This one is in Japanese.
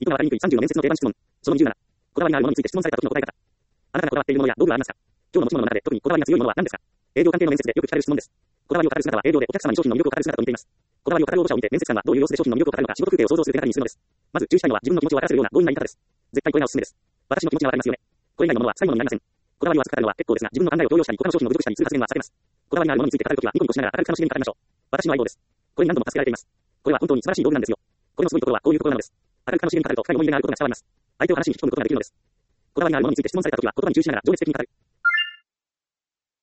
意図がわかりにくい30の面接の定番質問。その27。こだわりがあるものについて質問された時の答え方。あなたがこだわっているものや道具はありますか？今日の持ち物の中で特にこだわりが強いものは何ですか？営業関係の面接でよく聞かれる質問です。こだわりを語る姿は営業でお客様に商品の魅力を語る姿と似ています。こだわりを語る応募者を見て面接官はどういう様子で商品の魅力を語るのか仕事風景を想像する手がかりにするのです。まず注意したいのは自分の気持ちを分からせるような強引な言い方です。絶対これがおすすめです。私の気持ちがわかりますよね。これ以外のものは臭いものになりません。こだわりを熱く語るのは結構ですが、自分の考えを強要したり他の商品を侮辱したりする発言は避けます。こだわりがあるものについて語るときはニコニコしながら明るく楽しげに語りましょう。私の相棒です。これに何度も助けられています。これは本当に素晴らしい道具なんですよ。これのすごいところはこういうところなのです。明るく楽しげに語ると深い思い入れがあることが伝わります。相手を話に引き込むことができるのです。こだわりがあるものについて質問されたときは言葉に注意しながら情熱的に語る。